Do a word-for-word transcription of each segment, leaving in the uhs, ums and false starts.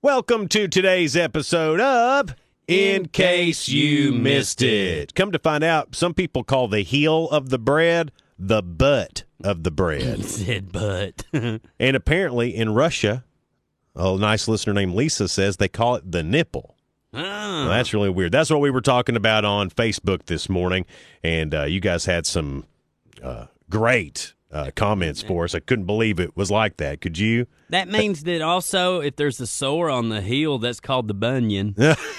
Welcome to today's episode of In Case You Missed It. Come to find out, some people call the heel of the bread the butt of the bread. Said butt. And apparently in Russia, a nice listener named Lisa says they call it the nipple. Oh. Well, that's really weird. That's what we were talking about on Facebook this morning, and uh, you guys had some uh, great uh, comments for us. I couldn't believe it was like that. Could you? That means that also if there's a sore on the heel, that's called the bunion.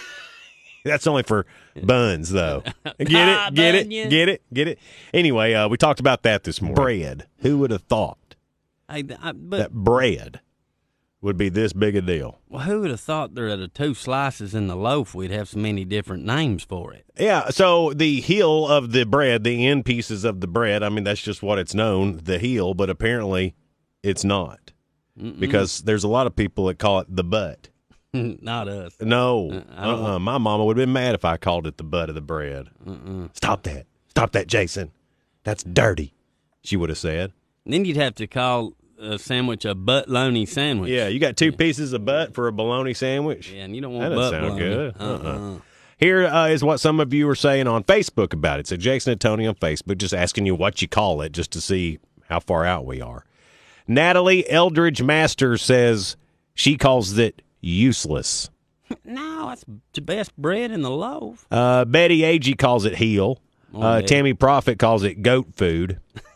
That's only for buns, though. Get Ah, it? Get bunion. it? Get it? Get it? Anyway, uh, we talked about that this morning. Bread. Who would have thought I, I, but that bread would be this big a deal? well, who would have thought there are the two slices in the loaf we'd have so many different names for it? Yeah, so the heel of the bread, the end pieces of the bread, I mean, that's just what it's known, the heel, but apparently it's not. Mm-mm. Because there's a lot of people that call it the butt. Not us. No, Uh, I don't uh-uh. My mama would have been mad if I called it the butt of the bread. Mm-mm. Stop that. Stop that, Jason. That's dirty, she would have said. Then you'd have to call a sandwich a butt-loney sandwich. Yeah, you got two pieces of butt for a bologna sandwich? Yeah, and you don't That want doesn't butt sound bologna. good. Uh-uh. Uh-uh. Here uh, is what some of you were saying on Facebook about it. So Jason and Tony on Facebook, just asking you what you call it, just to see how far out we are. Natalie Eldridge Masters says she calls it useless. No, that's the best bread in the loaf. Uh, Betty Agee calls it heel. Oh, Uh, yeah. Tammy Prophet calls it goat food.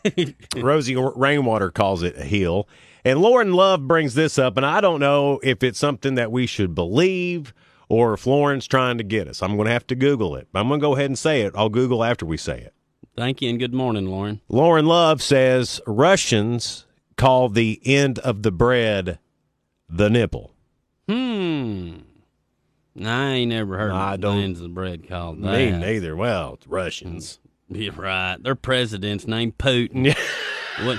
Rosie Rainwater calls it heel. And Lauren Love brings this up, and I don't know if it's something that we should believe or if Lauren's trying to get us. I'm going to have to Google it. I'm going to go ahead and say it. I'll Google after we say it. Thank you and good morning, Lauren. Lauren Love says Russians call the end of the bread the nipple. Hmm. I ain't never heard I of don't- the ends of the bread called that. Me neither. Well, it's Russians. You're right. Their president's named Putin. What?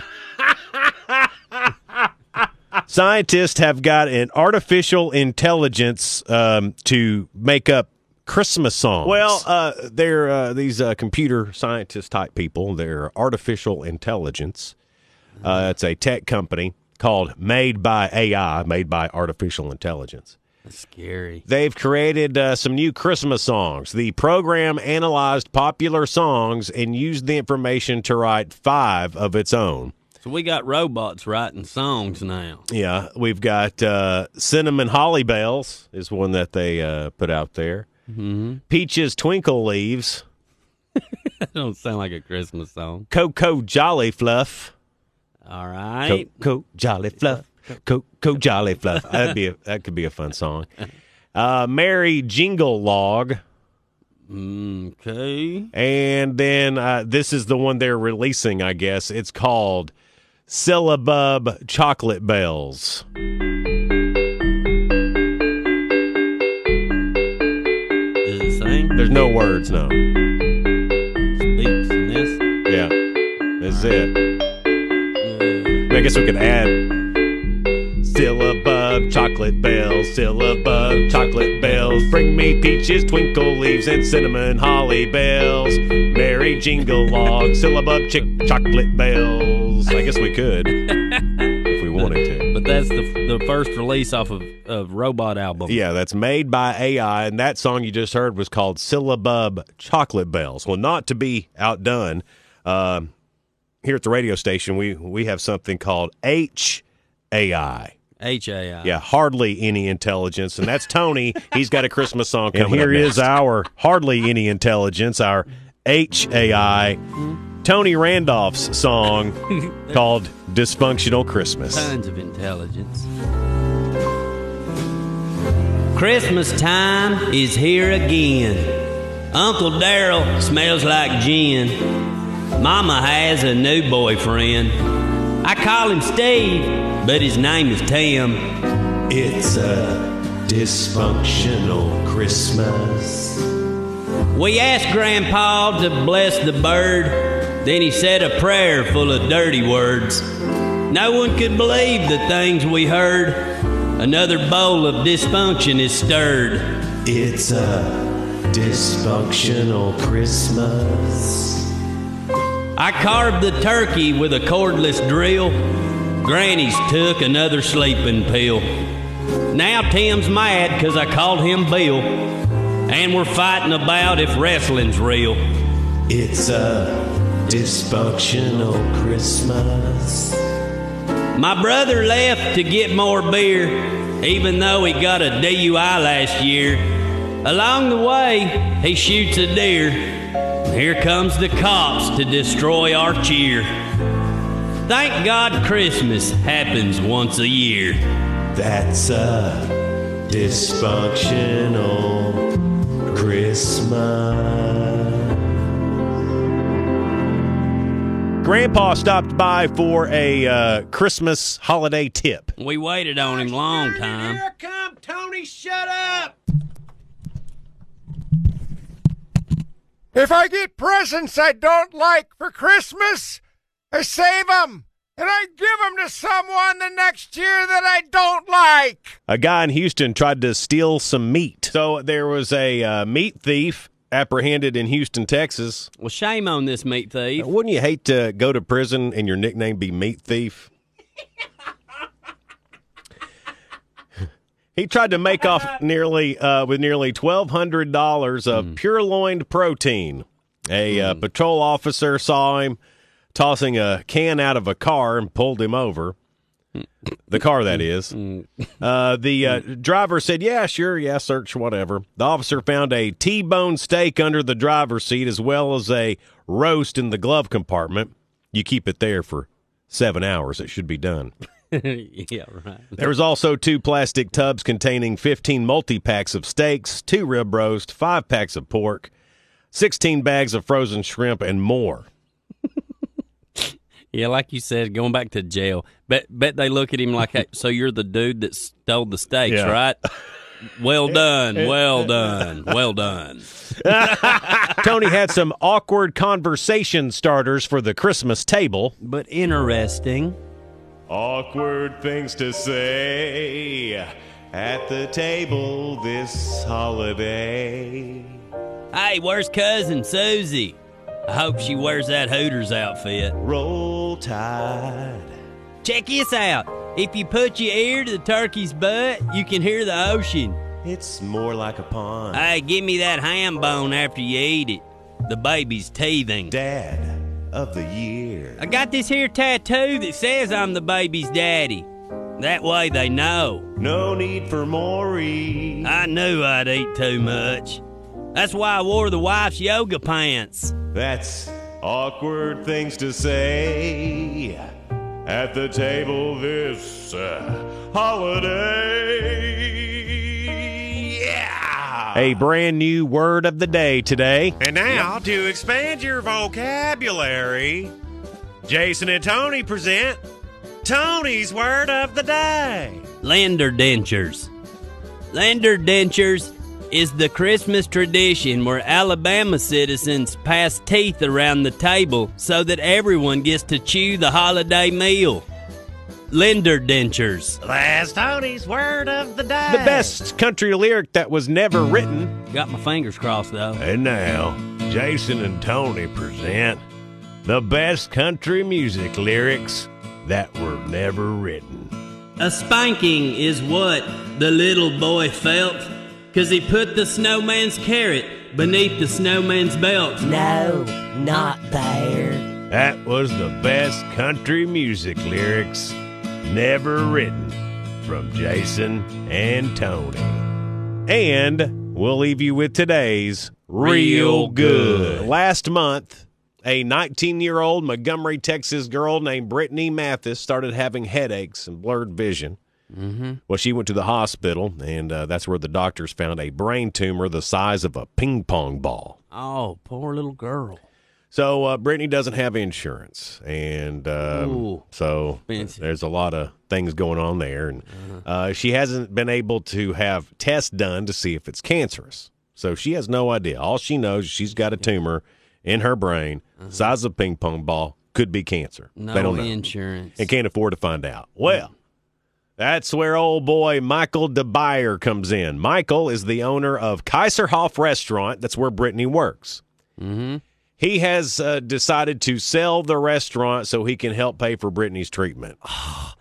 Scientists have got an artificial intelligence um, to make up Christmas songs. Well, uh, they're uh, these uh, computer scientist type people. They're artificial intelligence. Uh, it's a tech company called Made by A I, Made by Artificial Intelligence. That's scary. They've created uh, some new Christmas songs. The program analyzed popular songs and used the information to write five of its own. So we got robots writing songs now. Yeah, we've got uh, Cinnamon Holly Bells is one that they uh, put out there. Mm-hmm. Peaches Twinkle Leaves. That don't sound like a Christmas song. Cocoa Jolly Fluff. All right. Cocoa Jolly Fluff. Cocoa Jolly Fluff. That'd be a, that could be a fun song. Uh, Merry Jingle Log. Okay. And then uh, this is the one they're releasing, I guess. It's called Syllabub Chocolate Bells. Does it sing? There's no words, no. Speaks in this? Yeah, that's it. Uh, I guess we could add Syllabub chocolate bells, syllabub chocolate bells. Bring me peaches, twinkle leaves, and cinnamon holly bells. Merry jingle log, syllabub chick chocolate bells. I guess we could if we wanted to. but that's the the first release off of, of Robot album. Yeah, that's Made by A I, and that song you just heard was called Syllabub Chocolate Bells. Well, not to be outdone, um, here at the radio station, we, we have something called H A I. H A I. Yeah, hardly any intelligence, and that's Tony. He's got a Christmas song coming And here up is next. Our hardly any intelligence, our H A I, Tony Randolph's song called Dysfunctional Christmas. Tons of intelligence. Christmas time is here again. Uncle Darryl smells like gin. Mama has a new boyfriend. I call him Steve, but his name is Tim. It's a dysfunctional Christmas. We asked Grandpa to bless the bird. Then he said a prayer full of dirty words. No one could believe the things we heard. Another bowl of dysfunction is stirred. It's a dysfunctional Christmas. I carved the turkey with a cordless drill. Granny's took another sleeping pill. Now Tim's mad 'cause I called him Bill, and we're fighting about if wrestling's real. It's a dysfunctional Christmas. My brother left to get more beer, even though he got a D U I last year. Along the way, he shoots a deer. Here comes the cops to destroy our cheer. Thank God Christmas happens once a year. That's a dysfunctional Christmas. Grandpa stopped by for a uh, Christmas holiday tip. We waited on him long time. Here come Tony, shut up! If I get presents I don't like for Christmas, I save them, and I give them to someone the next year that I don't like. A guy in Houston tried to steal some meat. So there was a uh, meat thief apprehended in Houston, Texas. Well, shame on this meat thief. Wouldn't you hate to go to prison and your nickname be Meat Thief? He tried to make off nearly uh, with nearly twelve hundred dollars of mm. purloined protein. A mm. uh, patrol officer saw him tossing a can out of a car and pulled him over. The car, that is. Uh, the uh, driver said, yeah, sure, yeah, search, whatever. The officer found a T-bone steak under the driver's seat as well as a roast in the glove compartment. You keep it there for seven hours. It should be done. Yeah, right. There was also two plastic tubs containing fifteen multi-packs of steaks, two rib roast, five packs of pork, sixteen bags of frozen shrimp, and more. Yeah, like you said, going back to jail. Bet bet they look at him like, hey, so you're the dude that stole the steaks, yeah. right? Well done, well done, well done. Tony had some awkward conversation starters for the Christmas table. But interesting. Awkward things to say at the table this holiday. Hey, where's Cousin Susie? I hope she wears that Hooters outfit. Roll Tide. Check this out. If you put your ear to the turkey's butt, you can hear the ocean. It's more like a pond. Hey, give me that ham bone after you eat it. The baby's teething. Dad of the year. I got this here tattoo that says I'm the baby's daddy. That way they know. No need for Maury. I knew I'd eat too much. That's why I wore the wife's yoga pants. That's awkward things to say at the table this uh, holiday. Yeah! A brand new word of the day today. And now, to expand your vocabulary, Jason and Tony present Tony's word of the day. Lender dentures. Lender dentures is the Christmas tradition where Alabama citizens pass teeth around the table so that everyone gets to chew the holiday meal. Lender dentures. That's Tony's word of the day. The best country lyric that was never written. Got my fingers crossed, though. And now, Jason and Tony present the best country music lyrics that were never written. A spanking is what the little boy felt, 'cause he put the snowman's carrot beneath the snowman's belt. No, not there. That was the best country music lyrics never written from Jason and Tony. And we'll leave you with today's Real Good. Last month, a nineteen-year-old Montgomery, Texas girl named Brittany Mathis started having headaches and blurred vision. Mm-hmm. Well, she went to the hospital, and uh, that's where the doctors found a brain tumor the size of a ping pong ball. Oh, poor little girl. So uh, Brittany doesn't have insurance, and um, Ooh, so expensive. There's a lot of things going on there. And uh, she hasn't been able to have tests done to see if it's cancerous. So she has no idea. All she knows is she's got a tumor in her brain, uh-huh. size of a ping pong ball, could be cancer. No they don't know. Insurance. And can't afford to find out. Well, that's where old boy Michael DeBuyer comes in. Michael is the owner of Kaiserhof Restaurant. That's where Brittany works. Mm-hmm. He has uh, decided to sell the restaurant so he can help pay for Brittany's treatment. Oh,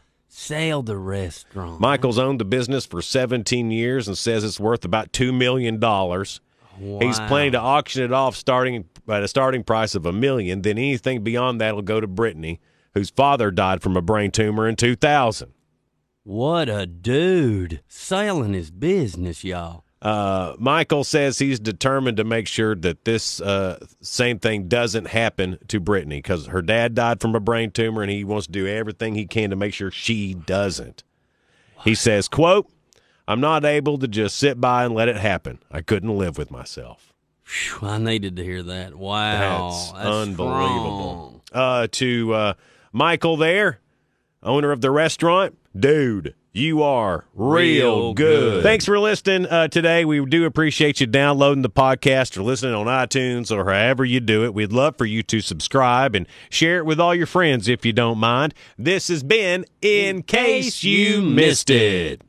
Sell the restaurant. Michael's owned the business for seventeen years and says it's worth about two million dollars. Wow. He's planning to auction it off starting at a starting price of a million. Then anything beyond that will go to Brittany, whose father died from a brain tumor in two thousand. What a dude. Selling his business, y'all. Uh, Michael says he's determined to make sure that this uh, same thing doesn't happen to Brittany because her dad died from a brain tumor and he wants to do everything he can to make sure she doesn't. He says, quote, I'm not able to just sit by and let it happen. I couldn't live with myself. Whew, I needed to hear that. Wow. That's, That's unbelievable. strong. Uh, to uh, Michael there, owner of the restaurant, dude, you are real, Real good. good. Thanks for listening uh, today. We do appreciate you downloading the podcast or listening on iTunes or however you do it. We'd love for you to subscribe and share it with all your friends if you don't mind. This has been In Case You Missed It.